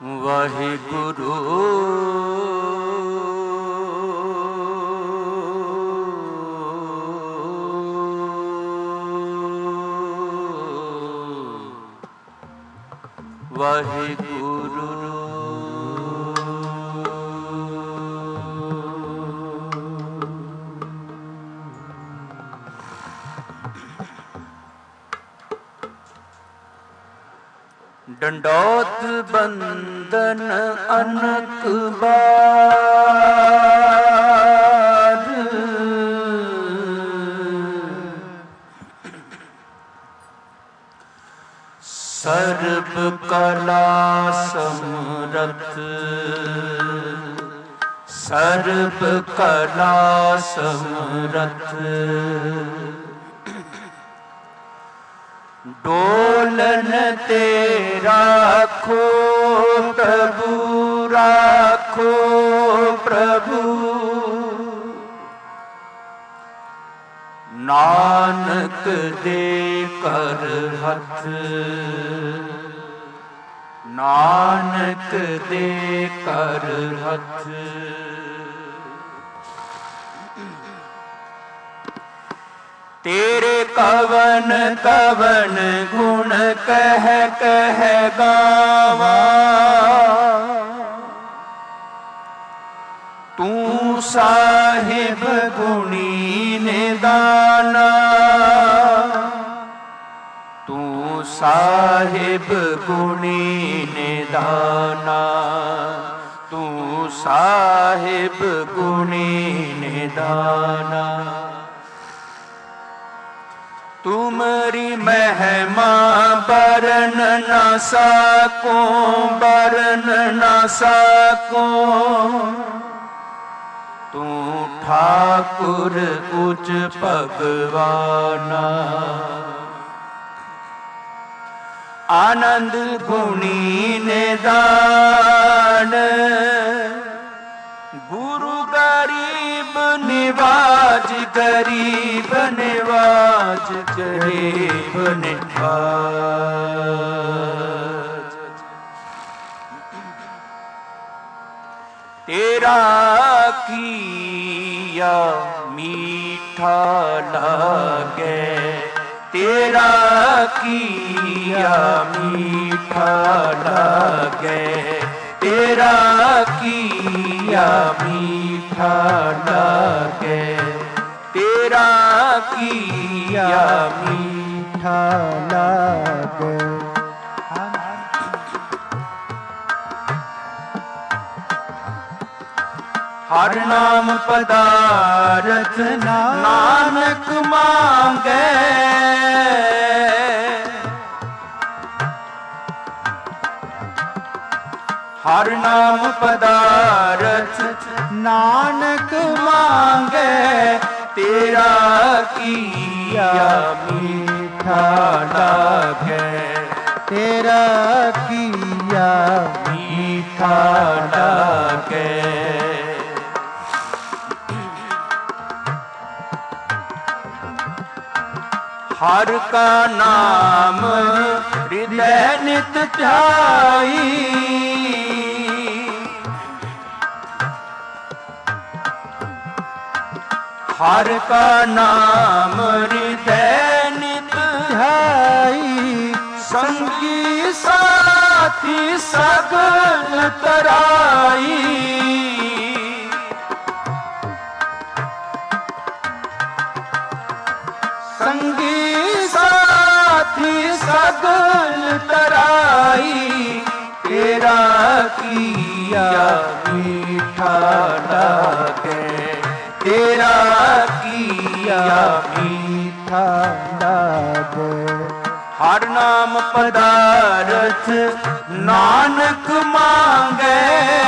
ਵਾਹਿਗੁਰੂ ਵਾਹਿਗੁਰੂ ਡੰਡੋਤ ਬੰਦਨ ਅਨਕ ਬਾਰ ਸਰਬ ਕਲਾ ਸਮਰਥ ਸਰਬ ਕਲਾ ਸਮਰਥ ਡੋਲਨ ਤੇ ਰਾਖੋ ਪ੍ਰਭੂ ਰਾਖੋ ਪ੍ਰਭੂ ਨਾਨਕ ਦੇ ਕਰ ਹੱਥ ਨਾਨਕ ਦੇ ਕਰ ਹੱਥ ਤੇਰੇ ਕਵਨ ਕਵਨ ਗੁਣ ਕਹਿ ਕਹਿ ਗਾਵਾਂ ਤੂੰ ਸਾਹਿਬ ਗੁਣੀ ਨਿਦਾਨਾ ਤੂੰ ਸਾਹਿਬ ਗੁਣੀ ਨਿਦਾਨਾ ਤੂੰ ਸਾਹਿਬ ਗੁਣੀ ਨਿਦਾਨਾ ਤੁਮਰੀ ਮਹਿਮਾ ਬਰਨ ਨਾ ਸਕੋ ਬਰਨ ਨਾ ਸਕੋ ਤੂੰ ਠਾਕੁਰ ਉਚ ਭਗਵਾਨਾ ਆਨੰਦ ਗੁਣੀ ਨਿਦਾਨ ਗੁਰੂ ਗਰੀਬ ਨਿਵਾਜ ਗਰੀਬ ਨਿਵਾਜ ਗਰੀਬ ਨਿਵਾਜ ਤੇਰਾ ਕੀਆ ਮੀਠਾ ਲਾਗੇ ਤੇਰਾ ਕੀਆ ਮੀਠਾ ਲਾਗੇ ਤੇਰਾ ਕੀਆ ਮੀਠਾ ਲਾਗੇ ਤੇਰਾ ਕੀਆ ਮੀਠਾ ਲਾਗੇ ਹਰ ਨਾਮ ਪਦਾਰਥ ਨਾਨਕ ਮੰਗੈ ਹਰ ਨਾਮ ਪਦਾਰਥ ਨਾਨਕ ਮੰਗੈ ਤੇਰਾ ਕੀਆ ਮੀਠਾ ਲਾਗੈ ਤੇਰਾ ਕੀਆ ਮੀਠਾ ਲਾਗੈ ਹਰ ਕਾ ਨਾਮ ਹਿਰਦੈ ਨਿਤ ਧਿਆਈ ਹਰ ਕਾ ਨਾਮ ਹਿਰਦੈ ਨਿਤ ਧਿਆਈ ਸੰਗੀ ਸਾਥੀ ਸਗਲ ਤਰਾਈ ਸੰਗੀ ਸਾਥੀ ਸਗਲ ਤਰਾਈ ਤੇਰਾ ਕੀਆ ਮੀਠਾ ਲਾਗੇ ਤੇਰਾ ਕੀਆ ਮੀਠਾ ਲਾਗੇ ਹਰ ਨਾਮ ਪਦਾਰਥ ਨਾਨਕ ਮੰਗੈ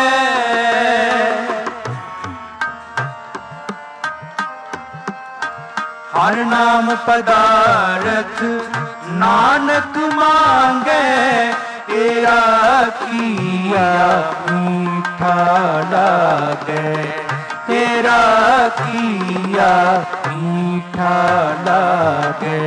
ਹਰ ਨਾਮ ਪਦਾਰਥ ਨਾਨਕ ਮੰਗੈ ਤੇਰਾ ਕੀਆ ਮੀਠਾ ਲਾਗੇ ਤੇਰਾ ਕੀਆ ਮੀਠਾ ਲਾਗੇ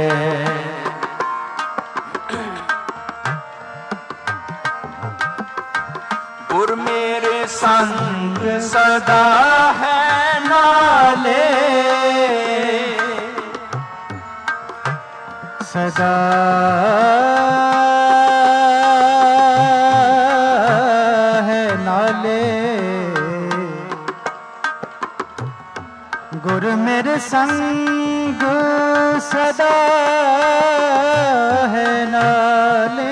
गुर मेरे संग सदा है नाले, सदा है नाले। गुर मेरे संग सदा है नाले।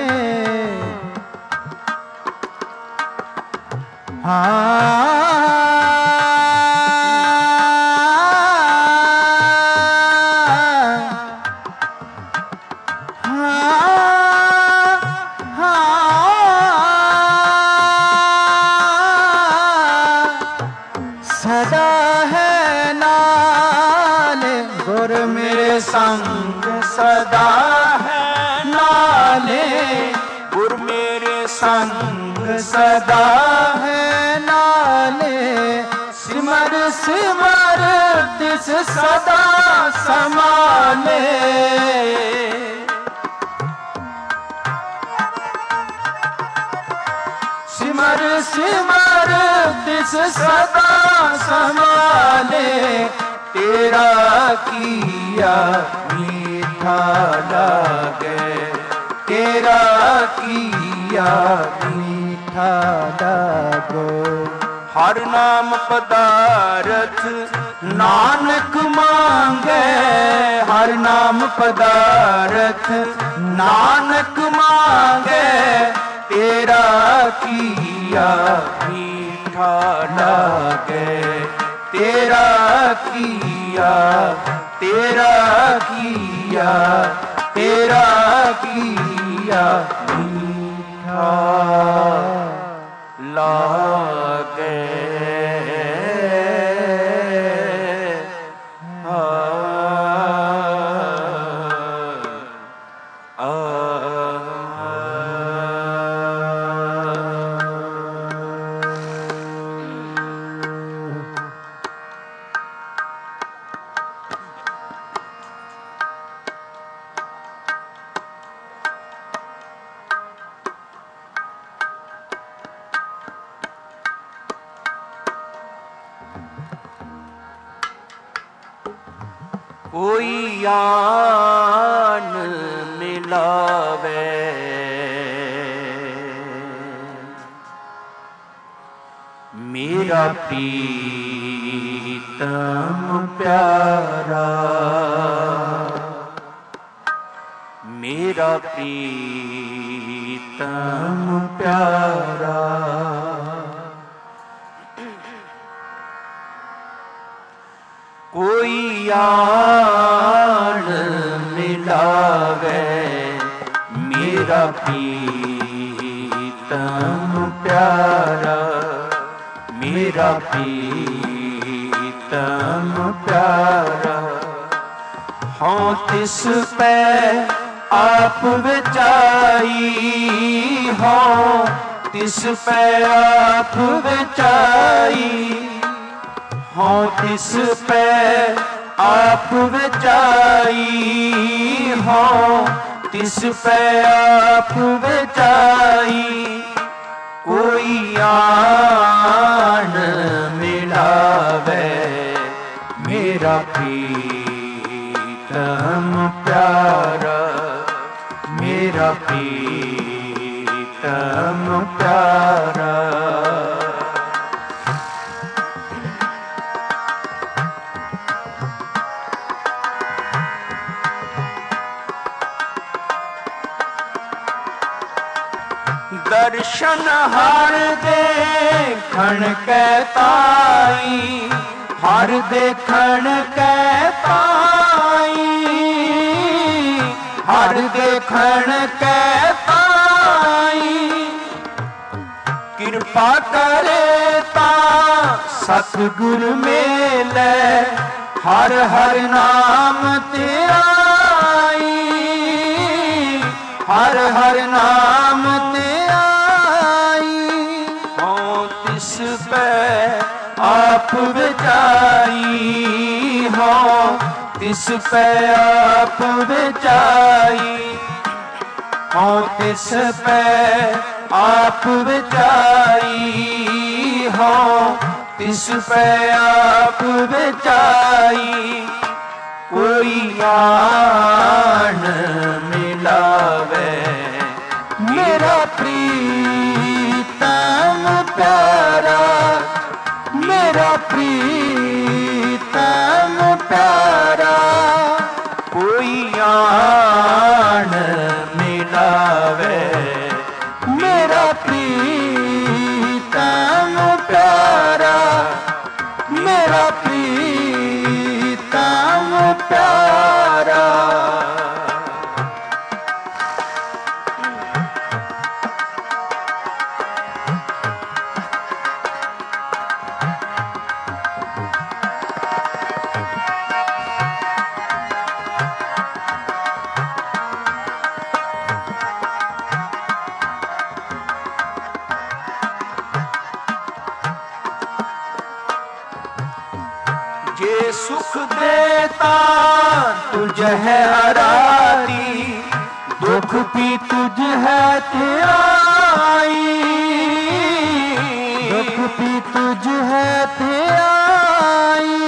सदा है नाले। गुर मेरे संग सदा है नाले। गुर मेरे संग सदा है नाले। सिमर सिमर तिस सदा समाले। सिमर सिमर तिस सदा समाले। तेरा किया मीठा लागे, तेरा किया मीठा लागो। हर नाम पदारथ नानक मांगे, हर नाम पदारथ नानक मांगे। तेरा किया मीठा लागे, तेरा किया, तेरा किया, तेरा किया मीठा लागे। कोई आन मिलावे, मेरा प्रीतम प्यारा, मेरा प्रीतम प्यारा। कोई यार मिलावे, मेरा प्रीतम प्यारा, मेरा प्रीतम प्यारा। हाँ तिस पे आप विचाई, हाँ तिस पे आप विचाई। हाँ तिस पे आप विचाई, हाँ तिस पे आप विचाई। कोई आन मिलावे, मेरा प्रीतम प्यारा, मेरा प्रीतम प्यारा। दर्शन हर देखण कै ताई, हर देखण कै ताई, हर देखण कै ताई। कृपा करे ता सतगुर मेले, हर हर नाम ते आई, हर हर नाम ते आप विचाई, हो तिस पे आप विचाई, हो तिस पे आप विचाई। जाई हो तिस पे आप बेचाई। कोई आन मिलावे मेरा प्रीतम प्यारा, मेरा प्रीतम प्यारा। कोई आन मिलावे मेरा प्रीतम प्यारा, मेरा प्रीतम प्यारा। जे सुख देता तुझ है आराधी, दुख भी तुझ है त्याई। दुख भी तुझ है त्याई।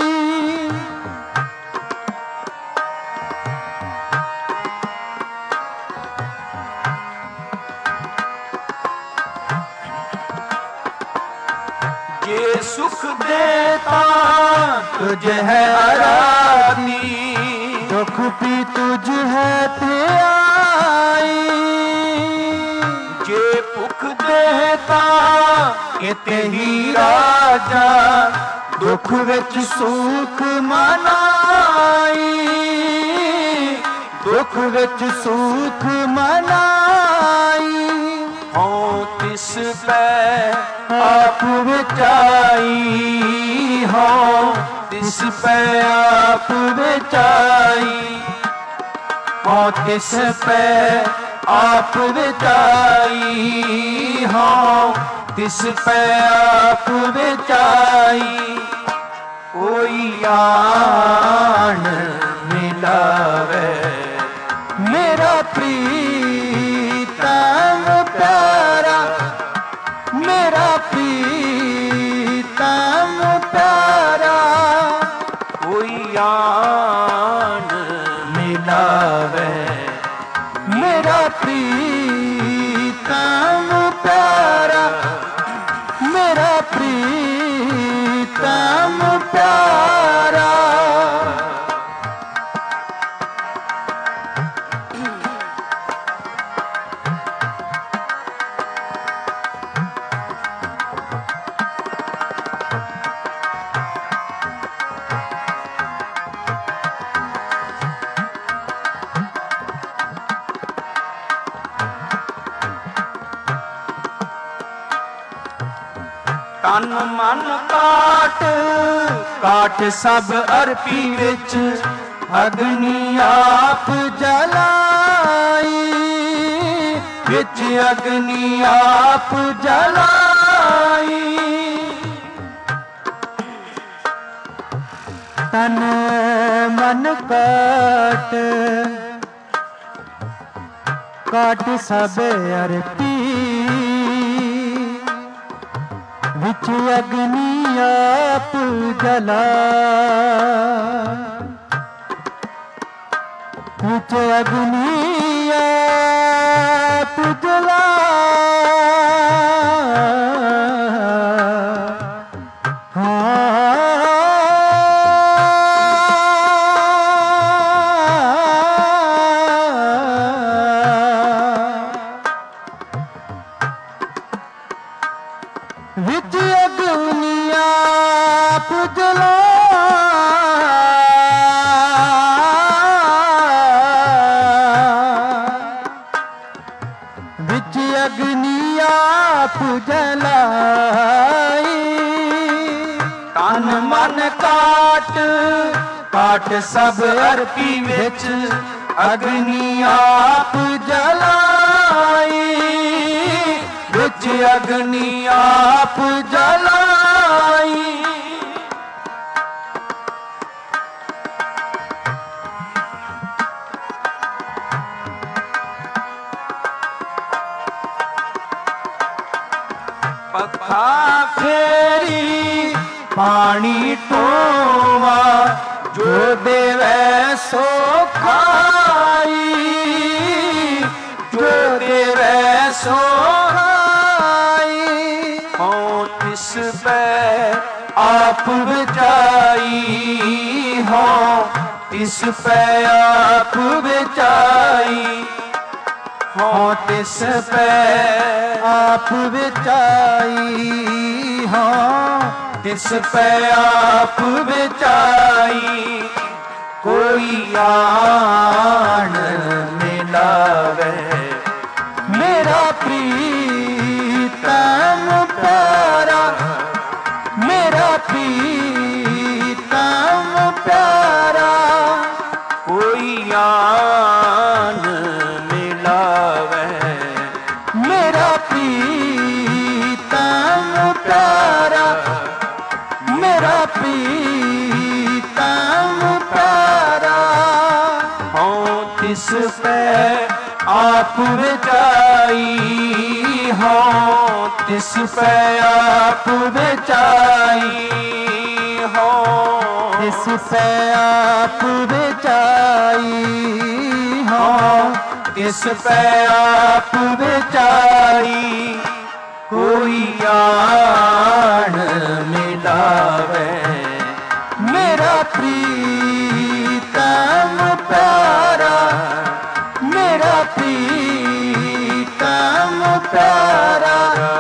जे सुख देता तुझ है आराधी, दुख भी तुझ है त्याई। जे भुख देता इते ही राजा, दुख विच सुख मनाई। दुख विच सुख मनाई। हो तिस पे आप बेचाई, हो तिस पे आप बेचाई। हो तिस पे आप बेचाई, हो तिस पे आप बेचाई। कोई आन मिलावे मेरा प्रीतम प्यारा, मेरा प्रीतम प्यारा। कोई आन मिलावे मेरा प्रीतम प्यारा, मेरा प्रीतम प्यारा। तन मन काट काट सब अरपी विच, अग्नि आप जलाई। विच अग्नि आप जलाई। तन मन काट काट सब अरपी, विच अग्नि आप जला। विच अग्नि आप जला। विच अग्नि आप जला। विच अग्नि आप जलाई। तन मन काट काट सब अरपी विच, अग्नि आप जलाई। विच अग्नि आप जलाई। ਪੱਖਾ ਫੇਰੀ ਪਾਣੀ ਟੋਵਾ ਜੋ ਦੇਵੈ ਸੋ ਖਾਈ ਜੋ ਦੇਵੈ ਸੋ ਖਾਈ ਹਉ ਤਿਸ ਪੈ ਆਪ ਵਿਚਾਈ ਹਉ ਤਿਸ ਪੈ ਆਪ ਵਿਚਾਈ ਹਉ ਤਿਸ ਪੈ ਆਪ ਵਿਚਾਈ ਹਾਂ ਤਿਸ ਪੈ ਆਪ ਵਿਚਾਈ ਕੋਈ ਆਣ ਮਿਲਾਵੇ ਮੇਰਾ ਪ੍ਰੀਤਮ ਪਿਆਰਾ ਮੇਰਾ ਪ੍ਰੀਤਮ ਪਿਆਰਾ ਕੋਈ ਆਣ ਮਿਲਾਵੇ ਮੇਰਾ ਪ੍ਰੀਤਮ ਪਿਆਰਾ ਮੇਰਾ ਪ੍ਰੀਤਮ ਪਿਆਰਾ ਹਉ ਤਿਸ ਪੈ ਆਪ ਵਿਚਾਈ ਹਉ ਤਿਸ ਪੈ ਆਪ ਵਿਚਾਈ ਹਉ ਤਿਸ ਪੈ ਆਪ ਵਿਚਾਈ ਹਾਂ ਤਿਸ ਪੈ ਆਪ ਵਿਚਾਈ ਕੋਈ ਆਣ ਮਿਲਾਵੇ ਮੇਰਾ ਪ੍ਰੀਤਮ ਪਿਆਰਾ ਮੇਰਾ ਪ੍ਰੀਤਮ ਪਿਆਰਾ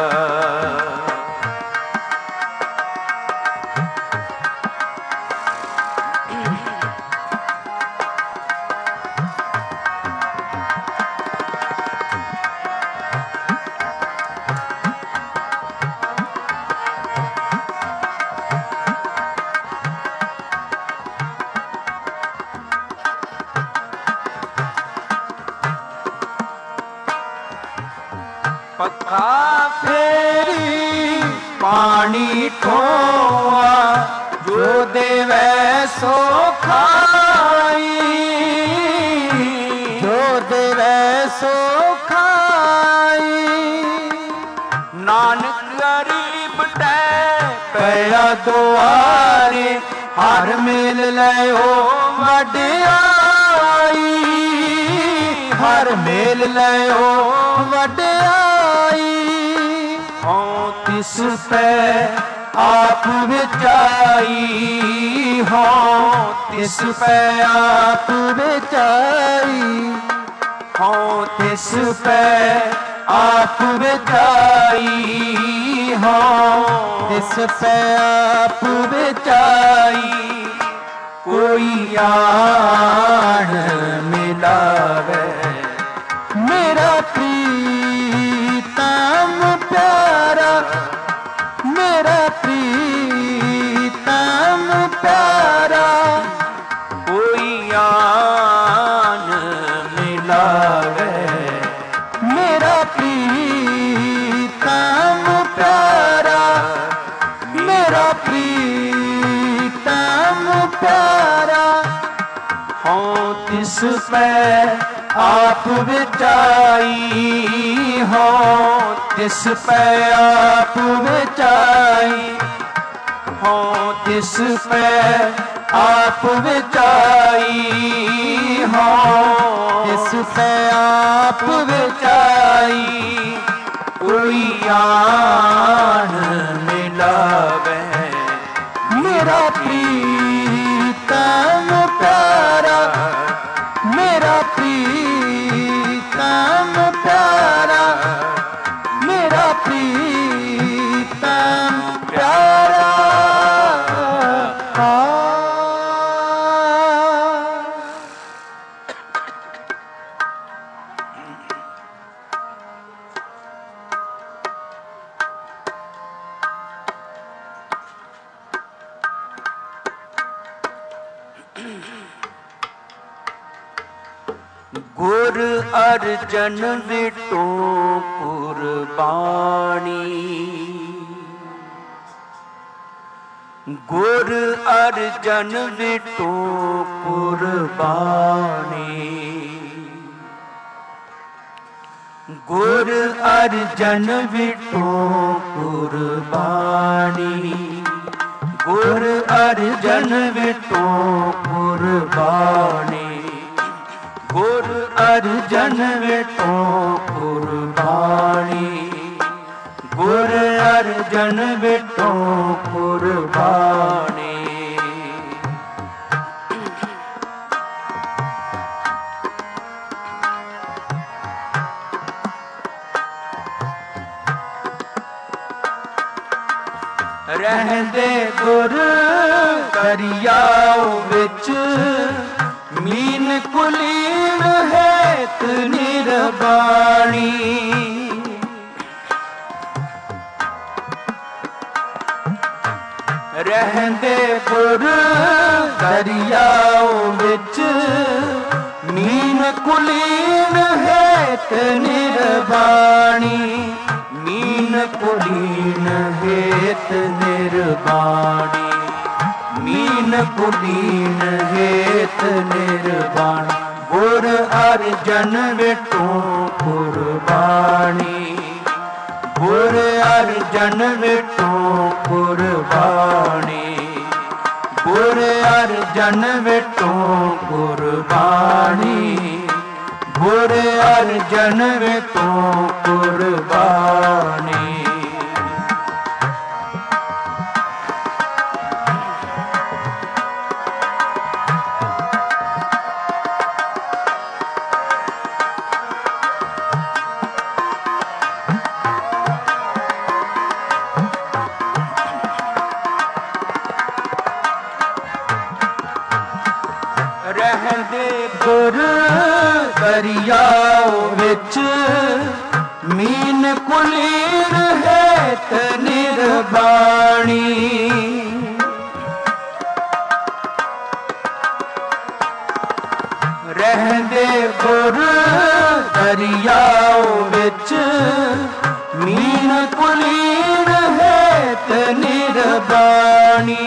ਪੱਖਾ ਫੇਰੀ ਪਾਣੀ ਠੋਆ ਜੋ ਦੇਵੈ ਸੋ ਖਾਈ ਜੋ ਦੇਵੈ ਸੋ ਖਾਈ ਨਾਨਕ ਗਰੀਬ ਟੈ ਪਿਆ ਦੁਆਰੇ ਹਰ ਮੇਲ ਲਿਓ ਵਡਿਆਈ ਹਰ ਮੇਲ ਲਿਓ ਵਡਿਆਈ ਹਉ ਤਿਸ ਪੈ ਆਪ ਵਿਚਾਈ ਹਉ ਤਿਸ ਪੈ ਆਪ ਵਿਚਾਈ ਹਉ ਤਿਸ ਪੈ ਆਪ ਵਿਚਾਈ ਹਉ ਤਿਸ ਪੈ ਆਪ ਵਿਚਾਈ ਕੋਈ ਆਣ ਮਿਲਾਵੇ ਮੇਰਾ ਪ੍ਰੀਤਮ ਪਿਆਰਾ ਮੇਰਾ ਪ੍ਰੀਤਮ ਪਿਆਰਾ ਕੋਈ ਆਣ ਮਿਲਾਵੇ ਮੇਰਾ ਪ੍ਰੀਤਮ ਪਿਆਰਾ ਮੇਰਾ ਪ੍ਰੀਤਮ ਪਿਆਰਾ ਹਉ ਤਿਸ ਪੈ ਆਪ ਵਿਚਾਈ ਹਉ ਤਿਸ ਪੈ ਆਪ ਵਿਚਾਈ ਹਉ ਤਿਸ ਪੈ ਆਪ ਵਿਚਾਈ ਹਉ ਤਿਸ ਪੈ ਆਪ ਵਿਚਾਈ ਕੋਈ ਆਣ ਮਿਲਾਵੇ ਮੇਰਾ ਪ੍ਰੀਤਮ ਪਿਆਰਾ ਮੇਰਾ ਪ੍ਰੀਤਮ ਪਿਆਰਾ ਮੇਰਾ ਪ੍ਰੀਤਮ ਪਿਆਰਾ ਗੁਰ ਅਰਜਨ ਵਿਟੋ ਕੁਰਬਾਨੀ ਗੁਰ ਅਰਜਨ ਵਿਟੋ ਕੁਰਬਾਨੀ ਗੁਰ ਅਰਜਨ ਵਿਟੋ ਕੁਰਬਾਨੀ कुर्बानी, गुर अर्जन विटो कुर्बानी, गुर अर्जन विटो कुर्बानी, गुर अर्जन विटो कुर्बानी। रहंदे गुर दरियाओ विच मीन कुलीन हेत निर्वाणी, रहंदे गुर दरियाओ विच मीन कुलीन हेत निर्वाणी, मीन कुलीन हेत निर्वाणी, मीन कुलीन हेत निर्वाणी, गुर अर्जन विटो कुर्बानी, गुर अर्जन विटो कुर्बानी, गुर अर्जन विटो कुर्बानी, गुर अर्जन विटो कुर्बानी। रहंदे गुर दरियाओ विच मीन कुलीन हेत निर्वाणी, रहंदे गुर दरियाओ विच मीन कुलीन हेत निर्वाणी,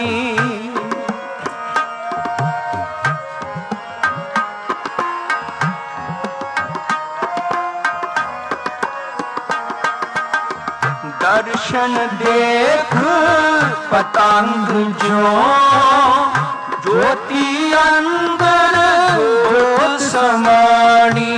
दर्शन देख पतंग जो ज्योति अंदर ज्योत समाणी,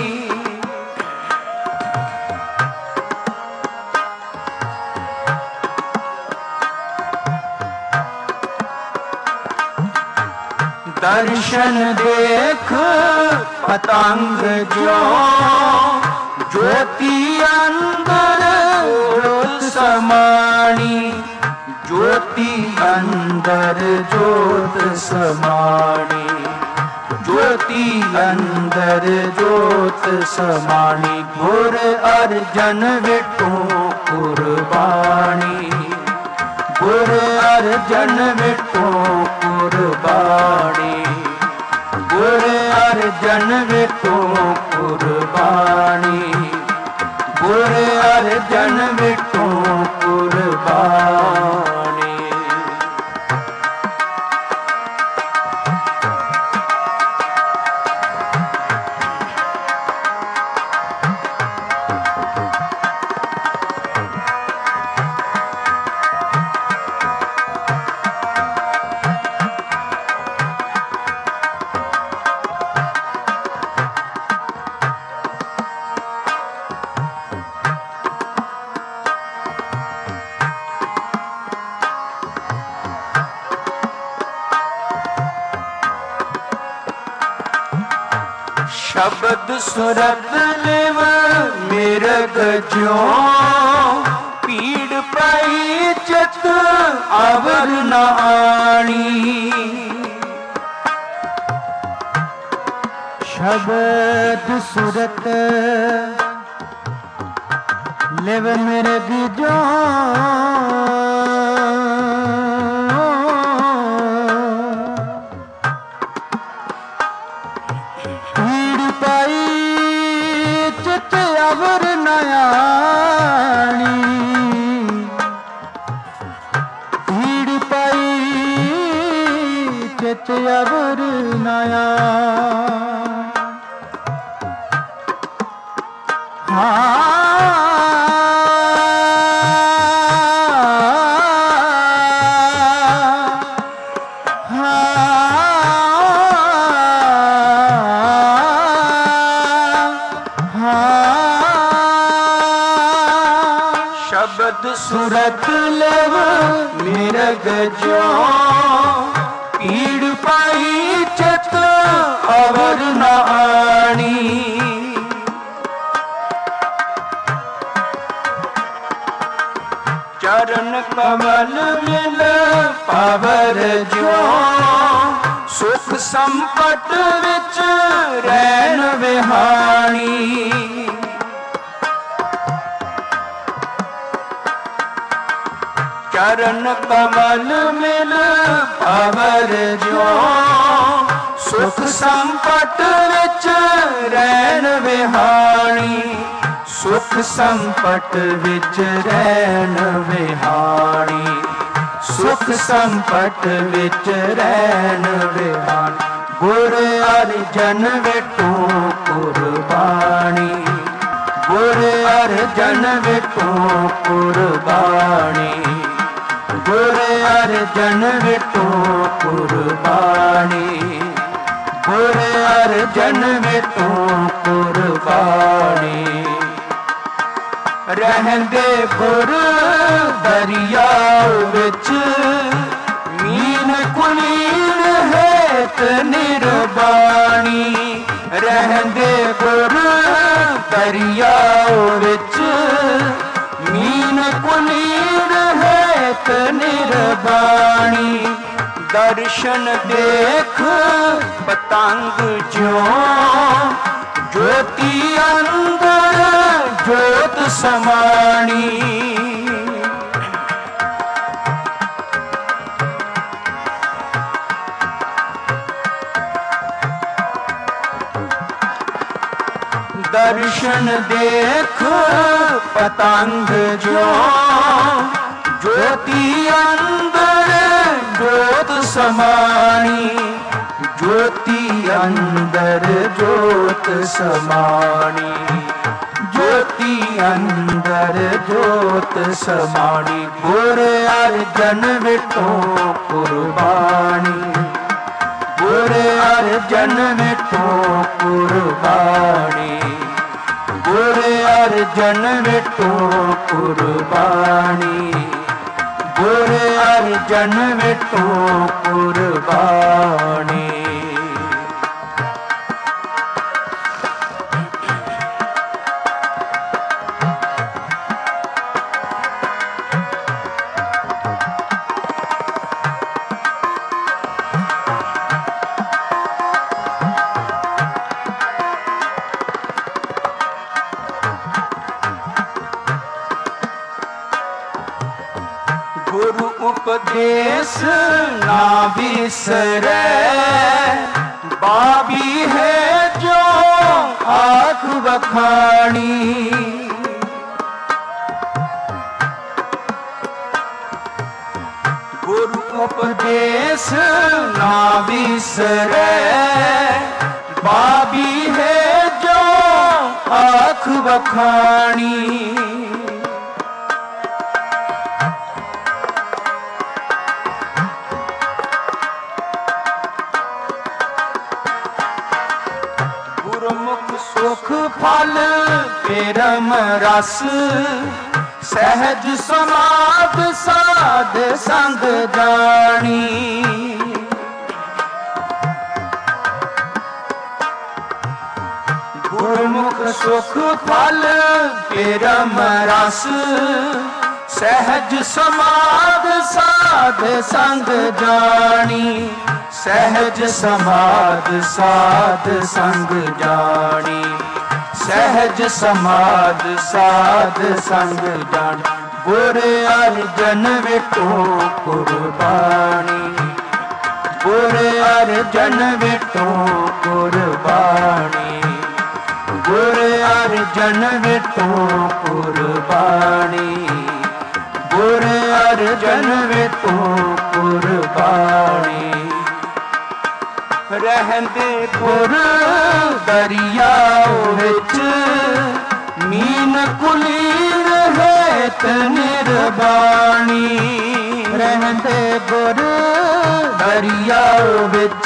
दर्शन देख पतंग जो ज्योति अंदर ज्योत समाणी, ज्योति अंदर ज्योत समाणी, ज्योति अंदर ज्योत समाणी, गुर अर्जन विटो कुर्बानी, गुर अर्जन विटो कुर्बानी, गुर अर्जन विटो कुर्बानी, गुर अर्जन विटो कुर्बानी। शब्द सुरत लिव मिरग ज्यों पीड़ पाई चित अवर न आणी, शब्द सुरत लिव मिरग ज्यों अवर नयाणी, भीड़ पाई चित अवर नया, हाँ शब्द सुरत लव मिरग जो पीड़ पाई चित अवर न आनी चरण कमल मिल पावर जो सुख संपट विच रैन विहाणी चरण कमल मिल पावर जो सुख संपट विच रैन विहाणी सुख संपट विच रैन विहाणी सुख संपट विच रैन विहाणी गुर अर्जन विठो कुर्बानी गुर अर्जन विठो कुर्बानी गुर अर्जन विठो कुर्बानी गुर अर्जन विठो कुर्बानी रहंदे गुर दरिया विच मीन कुलीन हेत निर्बाणी रहंदे गुर दरिया विच मीन कुलीन हेत निर्बाणी दर्शन देख पतंग ज्यों ज्योति अंदर ज्योत समाणी दर्शन देख पतंग जो ज्योति अंदर ज्योत समाणी ज्योति अंदर ज्योत समाणी ज्योति अंदर ज्योत समाणी गुर अर्जन विठो कुर्बानी गुर अर्जन विठो कुर्बानी गुर अर्जन विठो कुर्बानी गुर अर्जन विठो कुर्बानी गुरु उपदेश ना बिसरे बाबी है जो आँख बखानी गुरु उपदेश ना बिसरे बाबी है जो आँख बखानी सुख फल परम रस सहज समाध साध संग जानी गुरमुख सुख फल परम रस सहज समाध साध संग जानी सहज समाध साध संग जानी सहज समाध साध संग जानी गुर अर्जन विठो कुर्बानी गुर अर्जन विठो कुर्बानी गुर अर्जन विठो कुर्बानी गुर अर्जन विठो कुर्बानी रहंदे गुर दरिया विच मीन कुलीन हेत निर्बाणी रहंदे गुर दरिया विच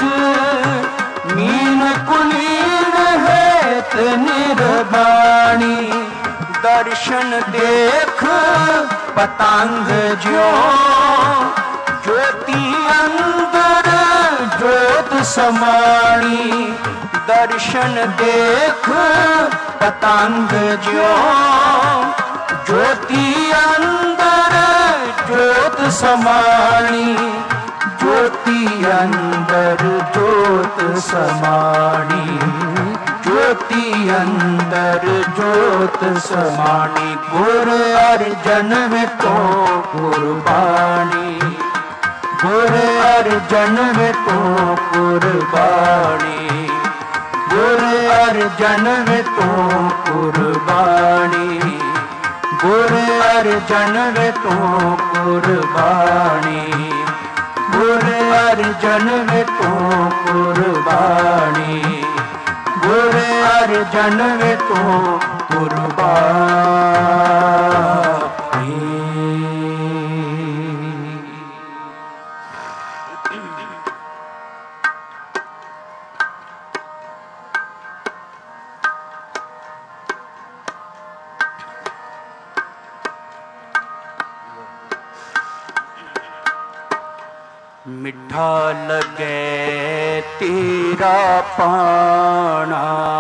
मीन कुलीन हेत निर्बाणी दर्शन देख पतंग ज्यों, ज्योति अंदर ज्योत समाणी। दर्शन देख पतंग ज्यों, ज्योति अंदर ज्योत समाणी। ज्योति अंदर ज्योत समाणी, ज्योति अंदर ज्योत समाणी। गुर अर्जन में तो कुर्बानी, गुर अर्जन में तो कुर्बानी, गुर अर्जन में तो कुर्बानी, गुर अर्जन में तो कुर्बानी, गुर अर्जन में तो कुर्बानी, गुर अर्जन में तो कुर्बानी। मिठा लगे तेरा पाना,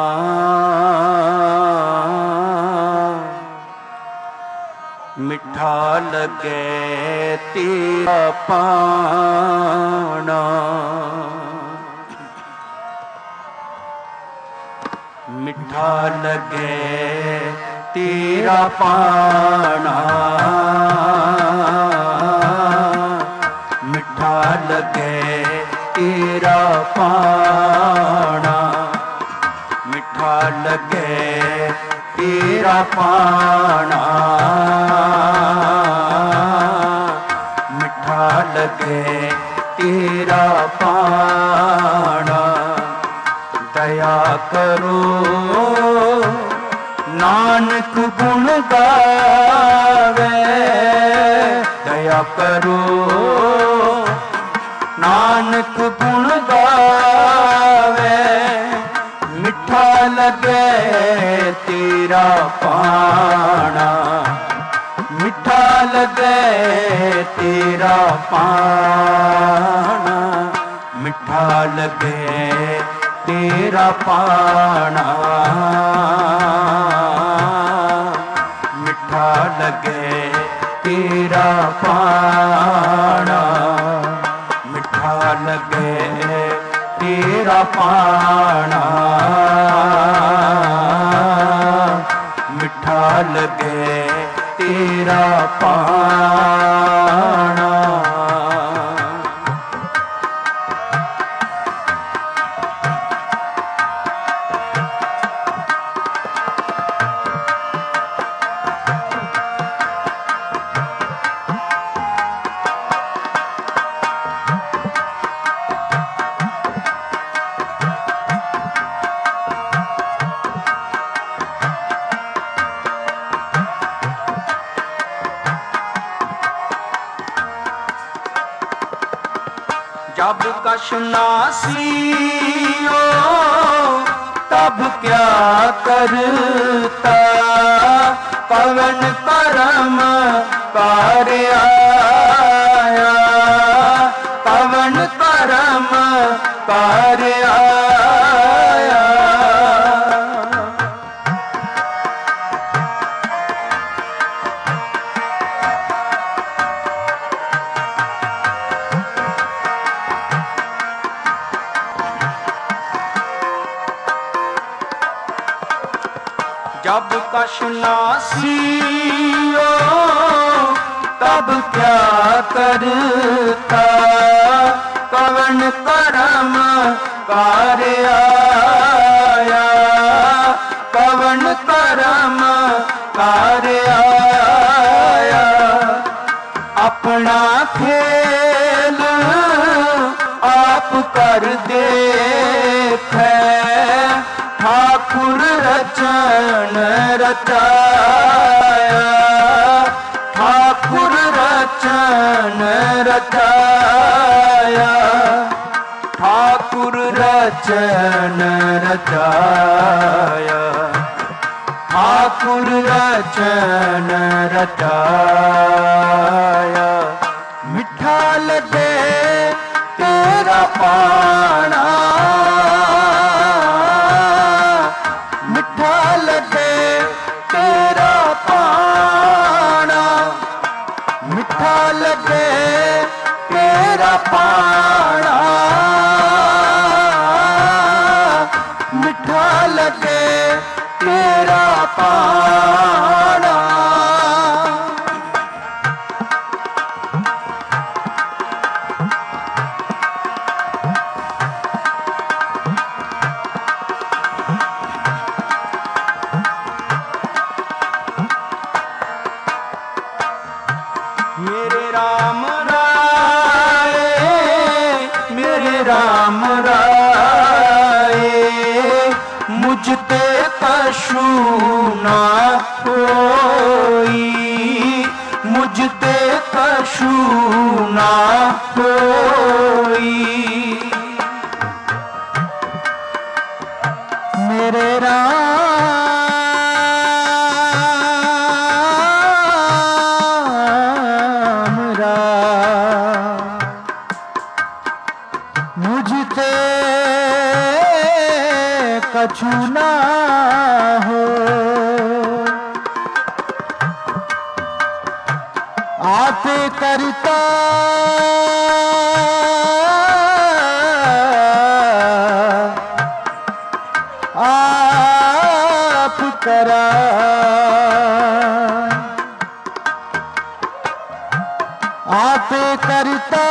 मिठा लगे तेरा पाना। मिठा लगे तेरा पाना, मिठा लगे तेरा पाना, मिठा लगे तेरा पाना, मिठा लगे तेरा पाना। दया करो नानक गुण गावे, दया करो नानक गुण गावे। मिठा लगे तेरा पाना, मिठा लगे तेरा पाना, मिठा लगे तेरा पाना, मिठा लगे तेरा पाना, मिठा लगे तेरा पाना, मिठा लगे तेरा पाना। जब कछ नासियो तब क्या करता, कवन करम कार्य आया, कवन करम कार्य आया। जब कछ नासियो तब क्या करता, कवन करम कार्य आया, कवन करम कार्य आया। अपना खेल आप कर देखे, ठाकुर रचन रचाया, ठाकुर रचन रचाया, ठाकुर रचन रचाया, ठाकुर रचन रचाया, मिठा लगे तेरा पाना, मिठा लगे तेरा पाना, मिठा लगे तेरा पाना, मिठा लगे तेरा पाना। मेरे राम राय, मेरे राम राय, मुझते कछु ना कोई, मुझते कछु ना कोई। मेरे राम राम, मुझते कछु ना हो, आप करता आप करा, आप करता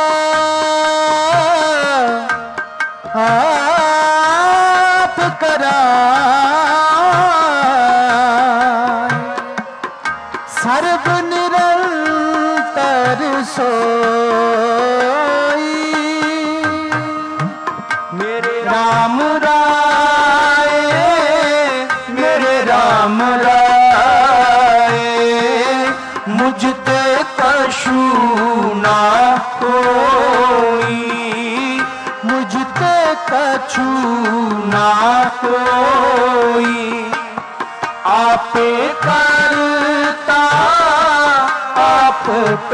आप करा, सर्व निरंतर सोई। मेरे राम राय, मेरे राम राय, मुझते कछु ना कोई, मुझते कछु ना कोई। आपे करता आप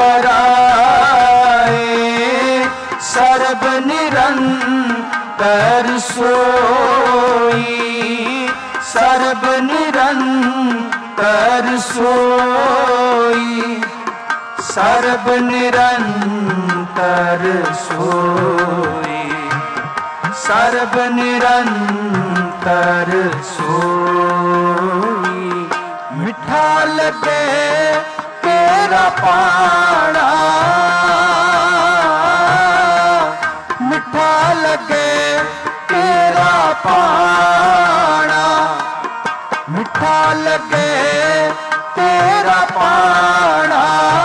कराए, सर्व निरंतर सोई, सर्व निरंतर सोई, सर्व निरंतर सोई, सर्व निरंतर सोई। मिठा लगे तेरा पाना, मिठा लगे तेरा पाना, मिठा लगे तेरा पाना,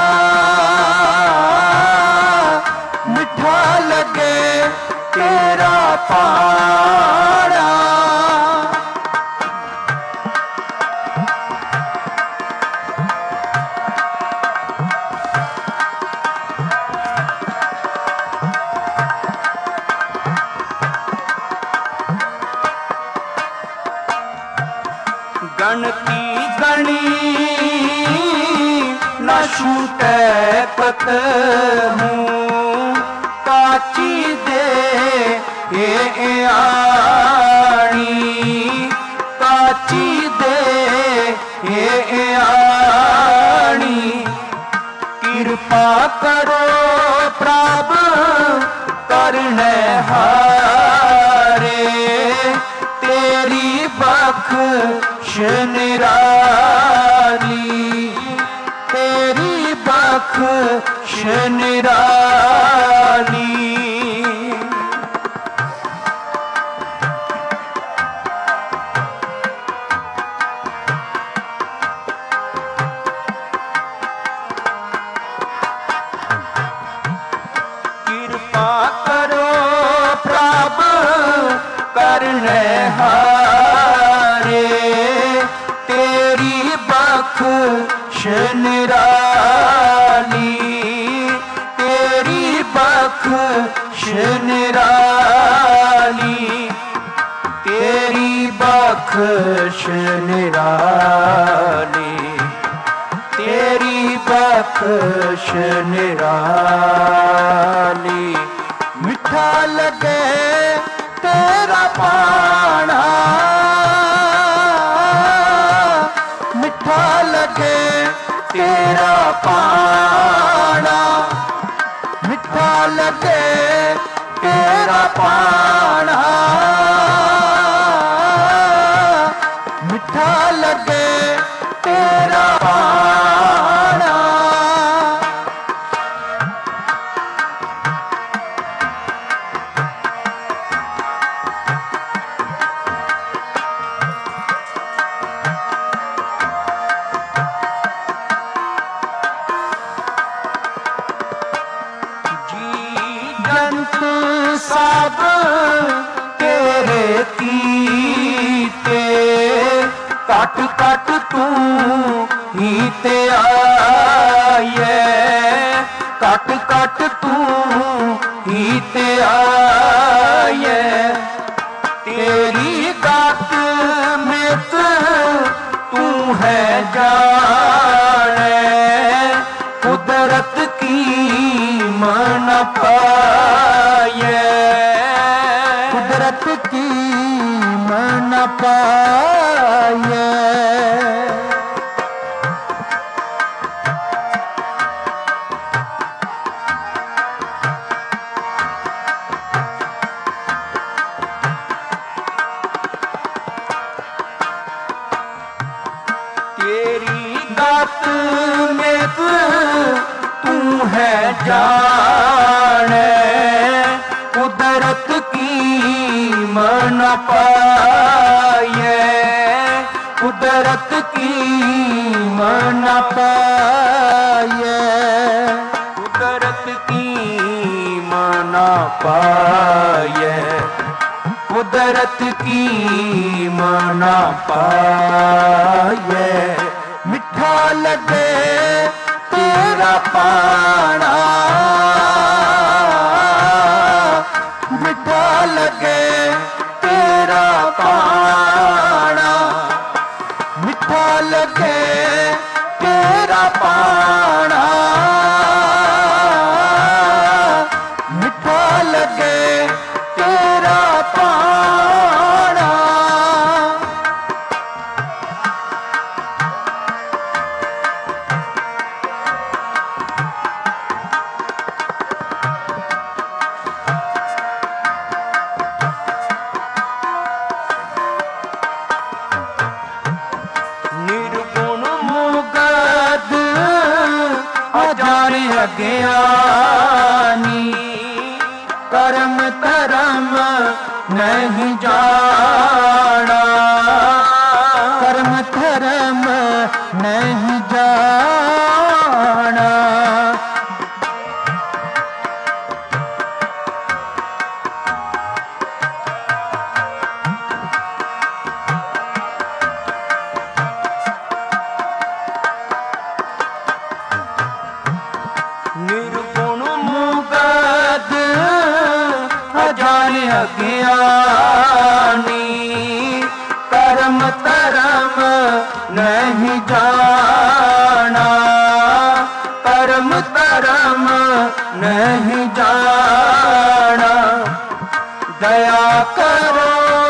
मिठा लगे तेरा पाना। गणती गणी न छूटे पत हूँ, काची दे ये आणी, काची दे ये आणी। कृपा करो प्रभु करने हारे, तेरी बख्श निराली, तेरी बख्श निराली। कृपा करो प्रभु करने हारे, तेरी बख्श निराली, तेरी बख्श निराली, तेरी बख्श बख्श निराली, तेरी बख्श निराली। मिठा लगे तेरा पाना, मिठा लगे तेरा पाना, मिठा लगे तेरा पाना, मिठा लगे तेरा पाना। सब तेरे कीते, कट कट तू ही ते आये, कट कट तू ही ते आये। तेरी गात में तू है जाने, कुदरत की मन पाए, कुदरत की मन पाए। तेरी गात में तू है जाने, कुदरत की मन पाए, कुदरत की मन पाए, कुदरत की मन पाए, कुदरत की मन पाए। मिठा लगे तेरा पाना, मिठा लगे तेरा पाना, मिठा लगे तेरा पाना, मिठा लगे तेरा पाना। निर्गुण मुगद अजान अज्ञानी, कर्म धर्म नहीं जाना, कर्म धर्म नहीं जाना। निर्गुण मुगद अजान अज्ञानी, कर्म धर्म नहीं जाना, कर्म धर्म नहीं जाना। दया करो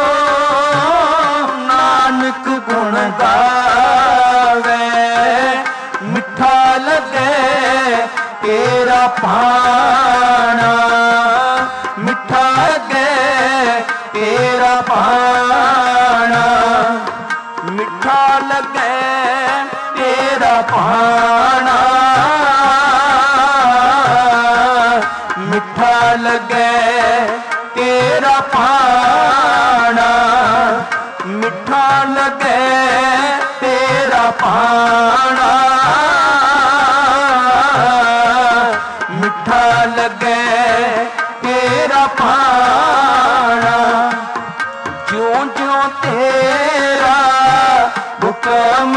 नानक गुण गावे, मिठा लगे तेरा पाना, मिठा लगे तेरा पाना, मिठा लगे तेरा पाना, मिठा लगे तेरा पाना, मिठा लगे तेरा पाना, मिठा लगे तेरा पाना। ज्यों ज्यों तेरा हुक्म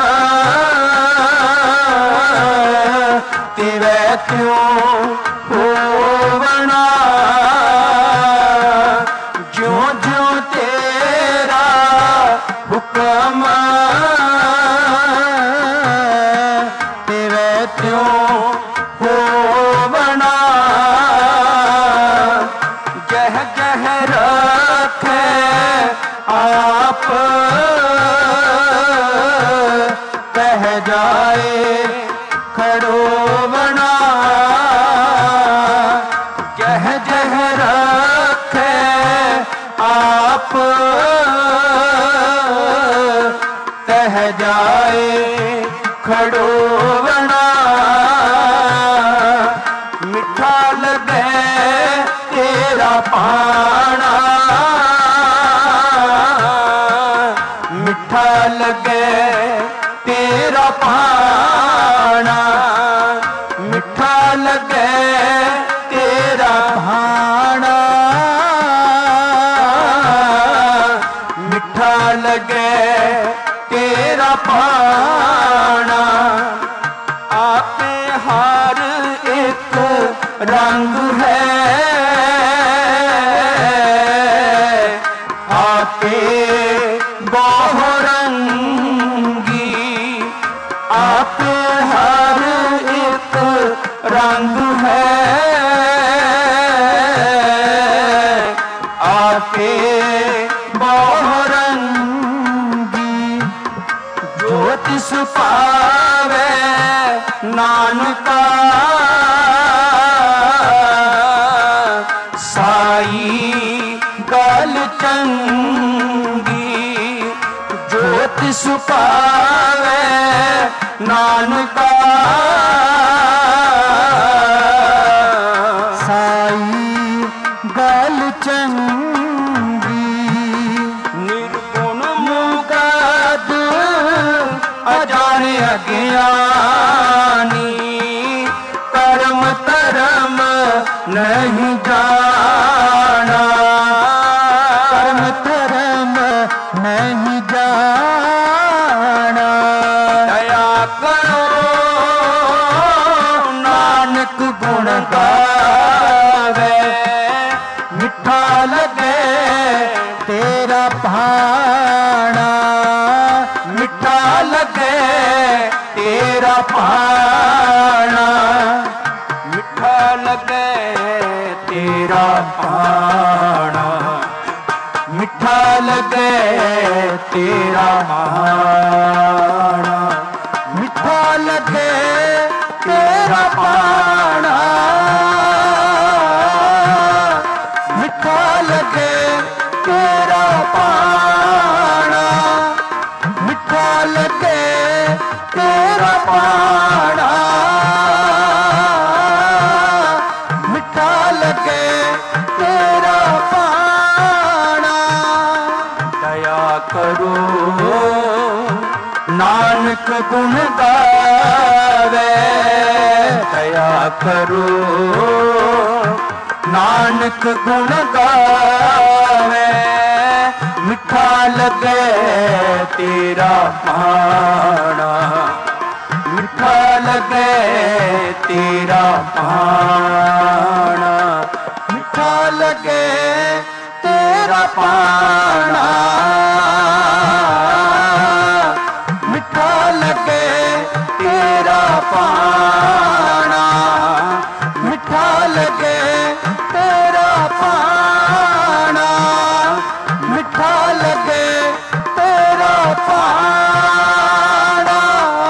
तिवै त्यों होवना, ज्यों ज्यों तेरा ਹੁਕਮ ਤਿਵੇਂ ਤਿਉ ਹੋਵਣਾ ਜਹ ਜਹ ਰੱਖੇ ਆਪ ਤਹ ਜਾਏ ਖੜੋਵਣਾ ਜਹ ਜਹ ਰੱਖੇ ਆਪ ਤਹ ਜਾਏ ਖੜੋਵਣਾ ਮਿੱਠਾ ਲਗੇ ਤੇਰਾ ਪਾਣਾ ਮਿੱਠਾ ਲਗੇ ਤੇਰਾ ਪਾਣਾ ਮਿੱਠਾ ਲਗੇ ਤੇਰਾ ਭਾਣਾ ਮਿੱਠਾ ਲਗੇ ਤੇਰਾ ਭਾਣਾ ਆਪੇ ਹਰ ਇੱਕ ਰੰਗ ਹੈ ਆਪੇ ਬਹੁ ਰੰਗੀ ਆਪੇ ਹਰ ਇੱਕ ਰੰਗ ਹੈ ਆਪੇ ਬਹੁ ਰੰਗੀ ਜੋ ਤਿਸ ਪਾਵੇ ਨਾਨਕਾ ਸਾਈ ਗਲ ਚੰਗੀ ਜੋ ਤਿਸ ਪਾਵੇ ਨਾਨਕਾ ਸਾਈ ਗਲ ਚੰਗੀ ਨਿਰਗੁਣ ਮੁਕਤ ਅਜਾਣ ਅਗਿਆਨੀ ਕਰਮ ਧਰਮ ਨਹੀਂ ਜਾਣਾ ਕਰਮ ਧਰਮ ਨਹੀਂ ਜਾਣਾ ਦਇਆ ਕਰੋ ਨਾਨਕ ਗੁਣ ਗਾਵੇ ਮਿੱਠਾ ਲਗੇ ਤੇਰਾ ਭਾਣਾ ਮਿੱਠਾ ਲਗੇ ਤੇਰਾ ਭਾਣਾ ਮਿੱਠਾ ਲਗੇ ਤੇਰਾ ਭਾਣਾ ਮਿੱਠਾ ਲਗੇ ਤੇਰਾ ਭਾਣਾ ਮਿੱਠਾ ਲਗੇ ਤੇਰਾ ਭਾਣਾ ਮਿੱਠਾ ਲਗੇ ਤੇਰਾ ਭਾਣਾ ਮਿੱਠਾ ਲਗੇ ਤੇਰਾ ਭਾਣਾ ਮਿੱਠਾ ਲਗੇ ਤੇਰਾ ਭਾਣਾ ਦਇਆ ਕਰੋ ਨਾਨਕ ਗੁਣ ਗਾਵੇ ਦਇਆ ਕਰੋ ਨਾਨਕ ਗੁਣ ਗਾਵੇ ਮਿੱਠਾ ਲਗੇ ਤੇਰਾ ਭਾਣਾ ਮਿੱਠਾ ਲਗੇ ਤੇਰਾ ਭਾਣਾ ਮਿੱਠਾ ਲਗੇ ਤੇਰਾ ਭਾਣਾ ਮਿੱਠਾ ਲਗੇ ਤੇਰਾ ਭਾਣਾ ਮਿੱਠਾ ਲਗੇ ਤੇਰਾ ਭਾਣਾ ਮਿੱਠਾ ਲਗੇ ਤੇਰਾ ਭਾਣਾ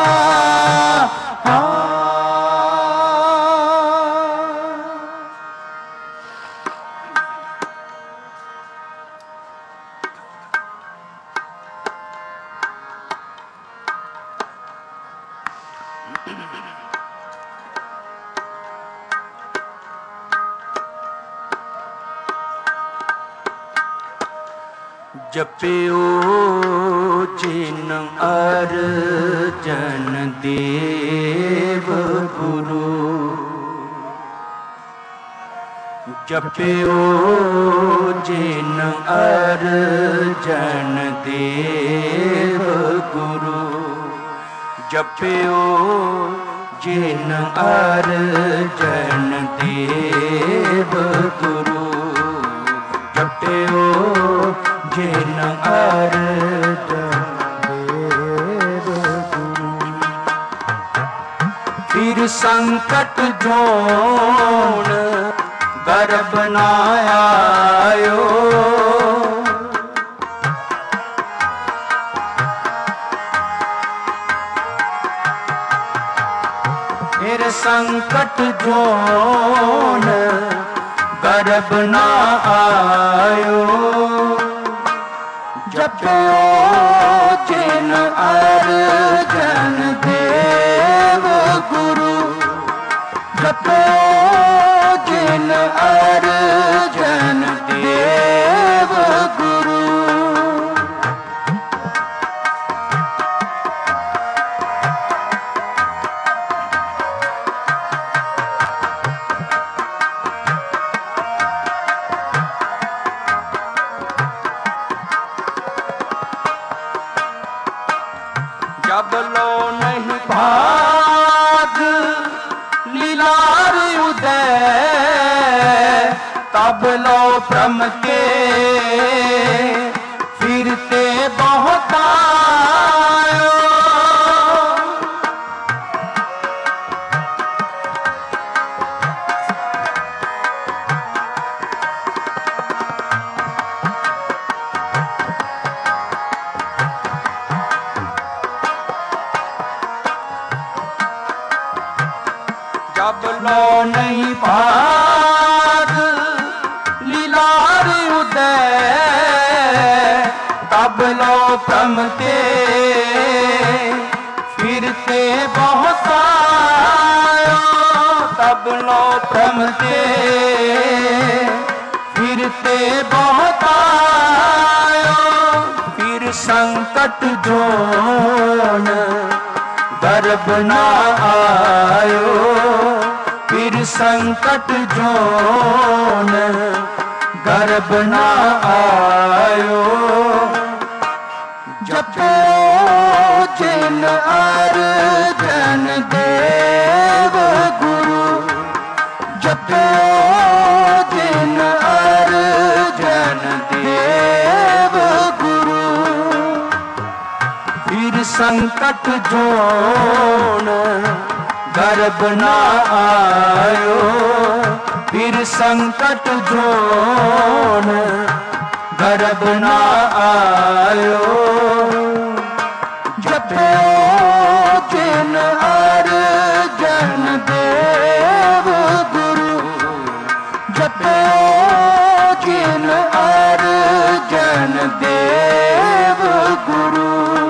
ਜਪਿਓ ਜਿਨ ਅਰਜਨ ਦੇਵ ਗੁਰੂ ਜਪਿਓ ਜਿਨ ਅਰਜਨ ਦੇਵ ਗੁਰੂ ਜਪਿਓ ਜਿਨ ਅਰਜਨ ਦੇਵ ਗੁਰੂ ਜਪਿਓ ਜਿਨ ਅਰਜਨ संकट जोन गर्भ न आयो। फिर संकट जोन गर्भ न आयो। जपो जिन अर्जन देव गुरु, जपो जिन अर्जन देव गुरु। जब लो नहीं भाग लीलार उदय, तब लो भ्रम के फिरते बहुत आयो। जब लो नहीं भाग लीलार उदय, तब लो भ्रम के फिरते बहुत आयो। तब लो भ्रम के फिरते बहुत आयो। फिर संकट जोन गर्भ न आयो। फिर संकट जोन गर्भ न आयो। जपो जिन अर्जन देव गुरु, जपो जिन अर्जन देव गुरु। फिर संकट जोन गर्भ न आयो। फिर संकट जोन गर्भ न आयो। जपो जिन अर्जन देव गुरु, जपो जिन अर्जन देव गुरु।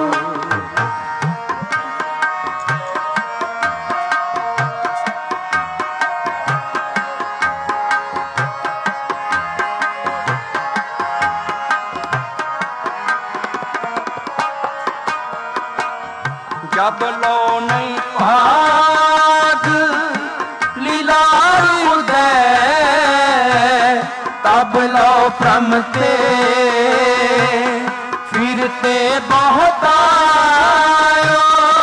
जब लो नहीं भाग लीलार उदय, तब लो भ्रम के फिरते बहुत आयो।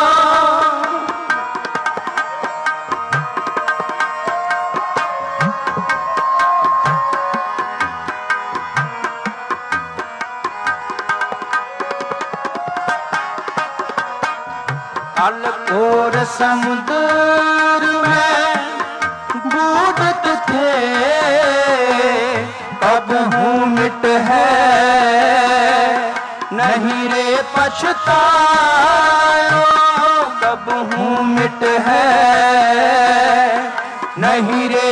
अलघोर समुद्र में बूढ़त थे, कब हूँ मिट है नहीं रे पछतायो। कब हूँ मिट है नहीं रे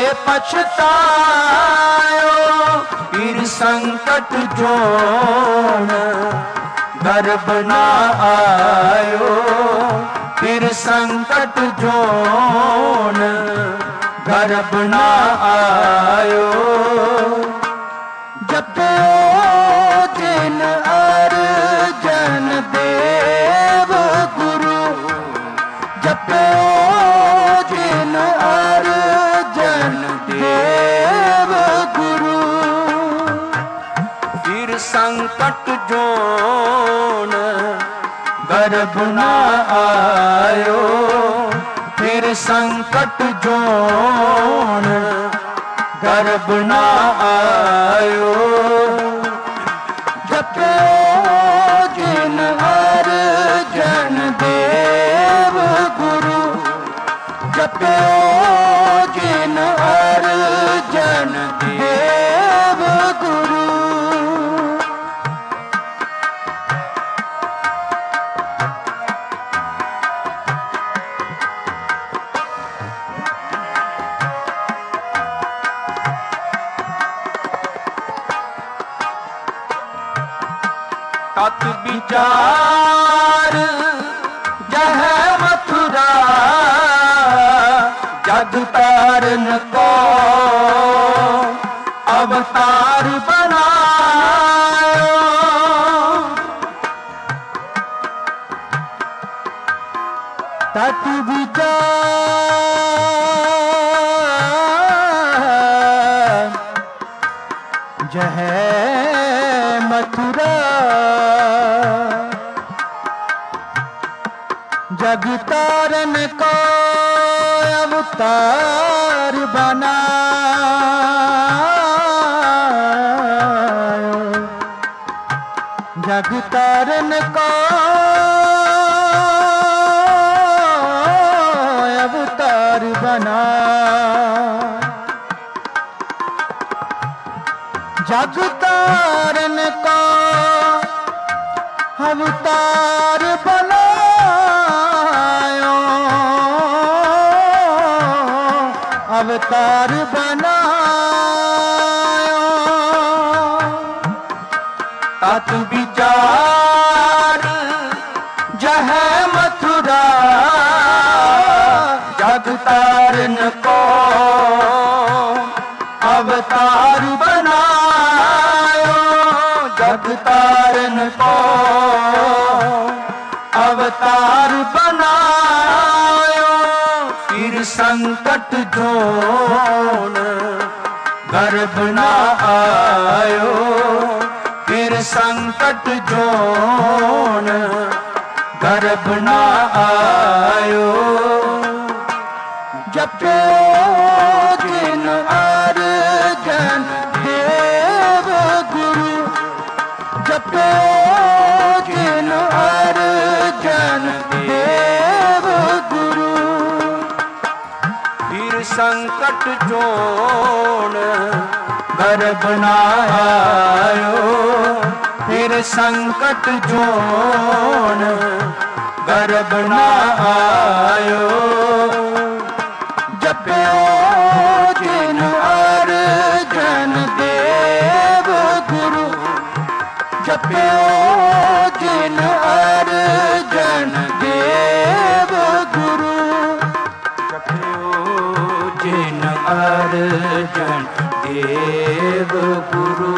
पछतायो। फिर संकट जोन गर्भ न आयो। फिर संकट जोन गर्भ न आयो। जपो जिन अर्जन देव गुरु, जपो जिन अर्जन देव गुरु। फिर संकट जोन गर्भ न आयो। फिर संकट जोन गर्भ न आयो। जपो जिन अर्जन देव गुरु, जपो ਜਿਨ ਅਰਜਨ ਦੇਵ ਗੁਰੂ। ਤਤ ਵਿਚਾਰ ਜਹ ਮਥੁਰਾ ਜਗ ਤਾਰਨ ਕੋ ਅਵਤਾਰ ਬਣਾਇਓ। ਤਤ ਵਿਚਾਰ ਜਹ ਮਥੁਰਾ जग तारन को अवतार बनायो। जग तारन को अवतार बनायो। जग तारन को अवतार बनायो। अवतार बनायो। तत विचार जह मथुरा जग तारन को अवतार बनायो। जग तारन को अवतार बनायो। फिर संकट जोन गर्भ ना आयो। फिर संकट जोन गर्भ ना आयो। जपो जिन अर्जन देव गुरु। जपो जिन अर्जन देव गुरु। फिर संकट जोन गर्भ ना आयो। फिर संकट जोन गर्भ ना आयो। जपो जिन अर्जन देव गुरु। जपो जिन अर्जन देव गुरु। जिन अर्जन देव गुरु।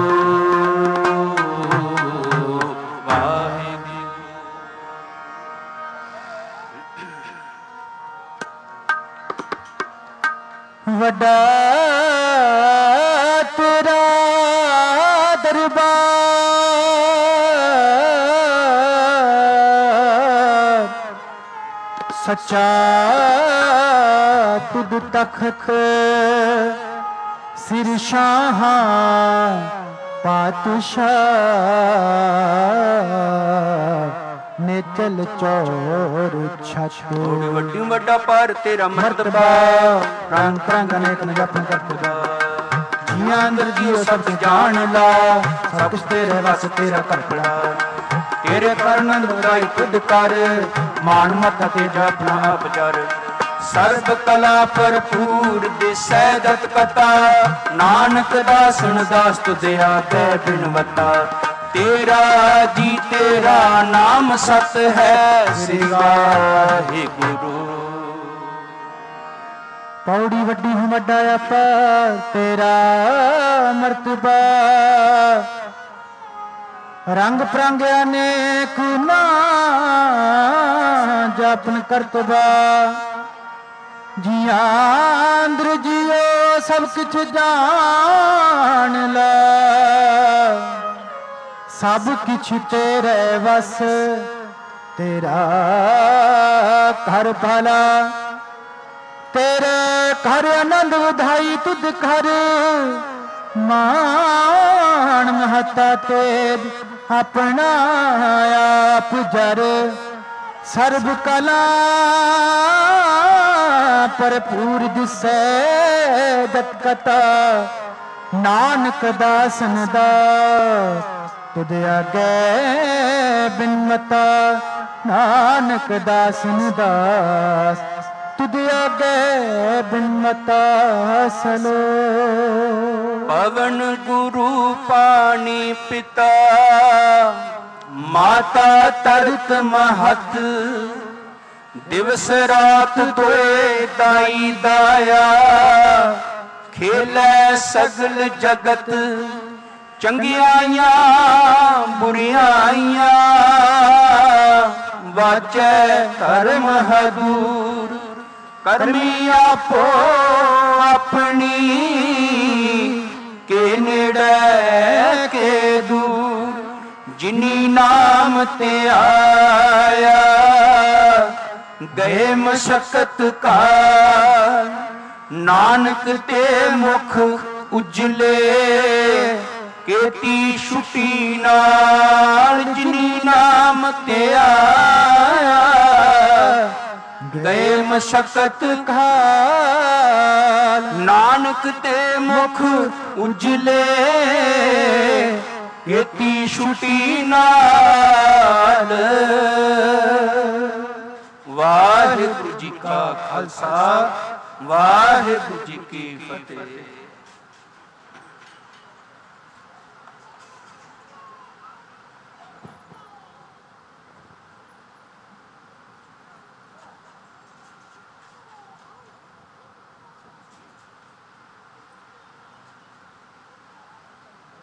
वड्डा तेरा दरबार सच्चा तुद तखत सिर शाह पातशाह नेचल चोर छत। वड्डी वड्डा पार तेरा मर्तबा रंग रंग अनेक जपन करतबा। जिया अंदर जियो सब जान ला। सब कुछ तेरे वास तेरा करपड़ा। तेरे करनंद बुराई खुद कर मान मत तेजा अपना आप जर। सर्ब कला भरपूर दिसै दत कथा। नानक दासन दास तुझे आगे बिनवता। तेरा जी तेरा नाम सत है श्री वाहिगुरु। पौड़ी वड्डी हूँ वड्डा आपा तेरा मर्तबा। रंग प्रंग अनेक ना जापन करतबा। जिया अंदर जियो सब कुछ जान ला। सब कुछ तेरे वस तेरा घर भला। तेरे घर आनंद उधाई तुद घर मान महता तेज अपना आप जर। सर्व कला ਭਰਪੂਰ ਦਿਸੈ ਜਤ ਕਥਾ ਨਾਨਕ ਦਾਸਨ ਦਾ ਤੁਧ ਆਗੇ ਬਿਨ ਮਤਾ ਨਾਨਕ ਦਾਸਨ ਦਾਸ ਤੁਧ ਆਗੇ ਬਿਨ ਮਤਾ ਸਲੋ ਪਵਨ ਗੁਰੂ ਪਾਣੀ ਪਿਤਾ ਮਾਤਾ ਤਰਕ ਮਹਤ ਦਿਵਸ ਰਾਤ ਦੋਏ ਦਾਈ ਦਾਇਆ ਖੇਲੇ ਸਗਲ ਜਗਤ ਚੰਗਿਆਈਆਂ ਬੁਰਿਆਈਆਂ ਵਾਚੈ ਧਰਮ ਹਦੂਰ ਕਰਮੀ ਆਪੋ ਆਪਣੀ ਕੇ ਨੇੜੇ ਕੇ ਦੂਰ ਜਿਨੀ ਨਾਮ ਤੇ ਆਇਆ ਗਏ ਮਸ਼ਕਤ ਕਾਲ ਨਾਨਕ ਤੇ ਮੁਖ ਉਜਲੇ ਕੀਤੀ ਛੁੱਟੀ ਨਾਲ ਜਿਨੀ ਨਾਮ ਤੇ ਆਇਆ ਗਏ ਮਸ਼ਕਤ ਕਾਲ ਨਾਨਕ ਤੇ ਮੁਖ ਉਜਲੇ ਕੀਤੀ ਛੁੱਟੀ ਨਾਲ ਵਾਹਿਗੁਰੂ ਜੀ ਕਾ ਖਾਲਸਾ ਵਾਹਿਗੁਰੂ ਜੀ ਕੀ ਫਤਿਹ।